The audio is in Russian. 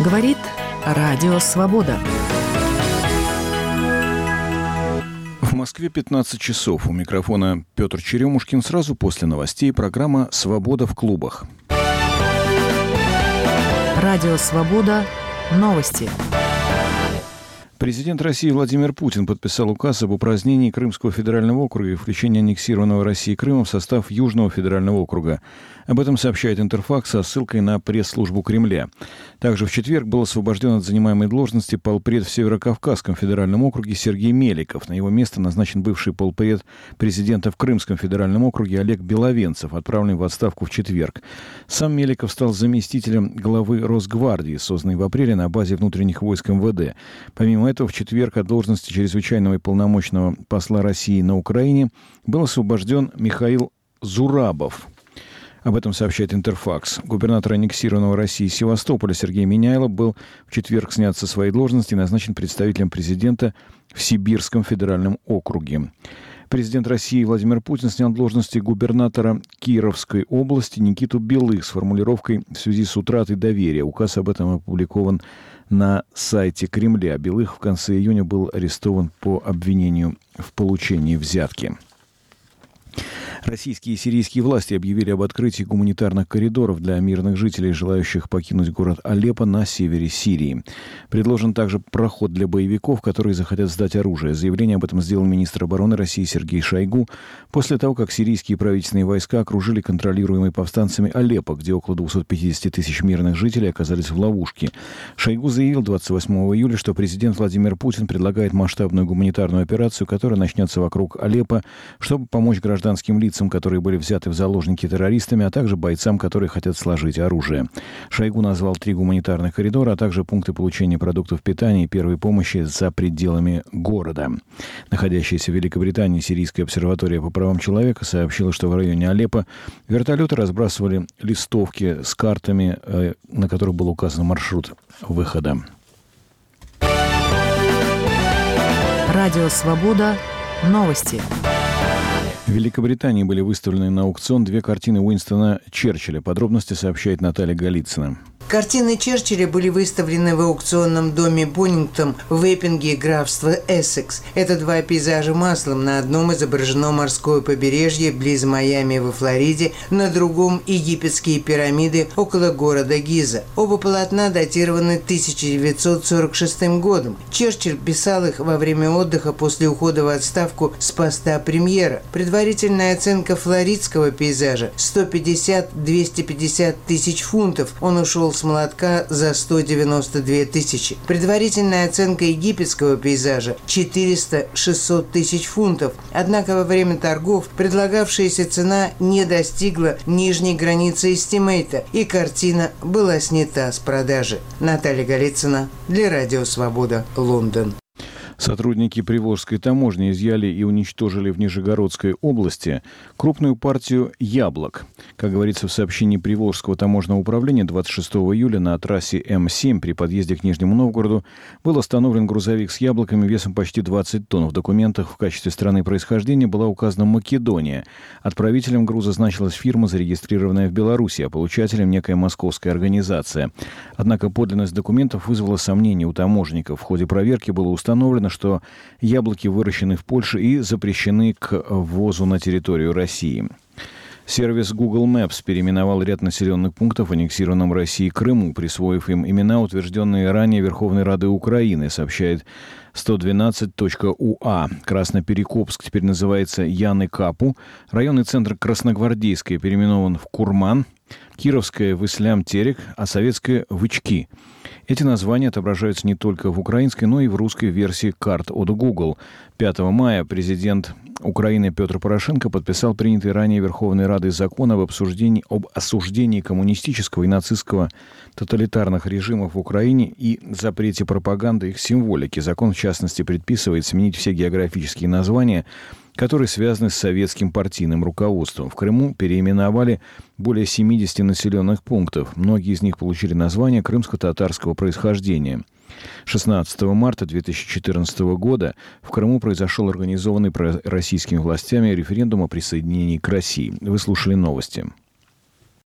Говорит Радио Свобода. В Москве 15 часов. У микрофона Петр Черемушкин. Сразу после новостей программа «Свобода в клубах». Радио Свобода. Новости. Президент России Владимир Путин подписал указ об упразднении Крымского федерального округа и включении аннексированного Россией Крыма в состав Южного федерального округа. Об этом сообщает Интерфакс со ссылкой на пресс-службу Кремля. Также в четверг был освобожден от занимаемой должности полпред в Северокавказском федеральном округе Сергей Меликов. На его место назначен бывший полпред президента в Крымском федеральном округе Олег Беловенцев, отправленный в отставку в четверг. Сам Меликов стал заместителем главы Росгвардии, созданной в апреле на базе внутренних войск МВД. Помимо этого, в четверг от должности чрезвычайного и полномочного посла России на Украине был освобожден Михаил Зурабов. Об этом сообщает Интерфакс. Губернатор аннексированного России Севастополя Сергей Миняйло был в четверг снят со своей должности и назначен представителем президента в Сибирском федеральном округе. Президент России Владимир Путин снял должности губернатора Кировской области Никиту Белых с формулировкой «в связи с утратой доверия». Указ об этом опубликован на сайте Кремля. Белых в конце июня был арестован по обвинению в получении взятки. Российские и сирийские власти объявили об открытии гуманитарных коридоров для мирных жителей, желающих покинуть город Алеппо на севере Сирии. Предложен также проход для боевиков, которые захотят сдать оружие. Заявление об этом сделал министр обороны России Сергей Шойгу после того, как сирийские правительственные войска окружили контролируемый повстанцами Алеппо, где около 250 тысяч мирных жителей оказались в ловушке. Шойгу заявил 28 июля, что президент Владимир Путин предлагает масштабную гуманитарную операцию, которая начнется вокруг Алеппо, чтобы помочь гражданским лицам, которые были взяты в заложники террористами, а также бойцам, которые хотят сложить оружие. Шойгу назвал 3 гуманитарных коридора, а также пункты получения продуктов питания и первой помощи за пределами города. Находящаяся в Великобритании Сирийская обсерватория по правам человека сообщила, что в районе Алеппо вертолеты разбрасывали листовки с картами, на которых был указан маршрут выхода. Радио Свобода. Новости. В Великобритании были выставлены на аукцион 2 картины Уинстона Черчилля. Подробности сообщает Наталья Голицына. Картины Черчилля были выставлены в аукционном доме Бонингтон в Эппинге, графство Эссекс. Это 2 пейзажа маслом. На одном изображено морское побережье близ Майами во Флориде, на другом – египетские пирамиды около города Гиза. Оба полотна датированы 1946 годом. Черчилль писал их во время отдыха после ухода в отставку с поста премьера. Предварительная оценка флоридского пейзажа – 150-250 тысяч фунтов. Он ушел с молотка за 192 тысячи. Предварительная оценка египетского пейзажа – 400-600 тысяч фунтов. Однако во время торгов предлагавшаяся цена не достигла нижней границы эстимейта, и картина была снята с продажи. Наталья Голицына для Радио Свобода, Лондон. Сотрудники Приволжской таможни изъяли и уничтожили в Нижегородской области крупную партию яблок. Как говорится в сообщении Приволжского таможенного управления, 26 июля на трассе М7 при подъезде к Нижнему Новгороду был остановлен грузовик с яблоками весом почти 20 тонн. В документах в качестве страны происхождения была указана Македония. Отправителем груза значилась фирма, зарегистрированная в Беларуси, а получателем некая московская организация. Однако подлинность документов вызвала сомнения у таможенников. В ходе проверки было установлено, что яблоки выращены в Польше и запрещены к ввозу на территорию России. Сервис Google Maps переименовал ряд населенных пунктов в аннексированном России Крыму, присвоив им имена, утвержденные ранее Верховной Радой Украины, сообщает 112.ua. Красноперекопск теперь называется Яны-Капу. Районный центр Красногвардейская переименован в Курман. Кировская в Ислам-Терек, а Советская в Ички. Эти названия отображаются не только в украинской, но и в русской версии карт от Google. 5 мая президент Украины Петр Порошенко подписал принятый ранее Верховной Радой закон об осуждении коммунистического и нацистского тоталитарных режимов в Украине и запрете пропаганды их символики. Закон, в частности, предписывает сменить все географические названия, которые связаны с советским партийным руководством. В Крыму переименовали более 70 населенных пунктов. Многие из них получили название крымско-татарского происхождения. 16 марта 2014 года в Крыму произошел организованный российскими властями референдум о присоединении к России. Вы слушали новости.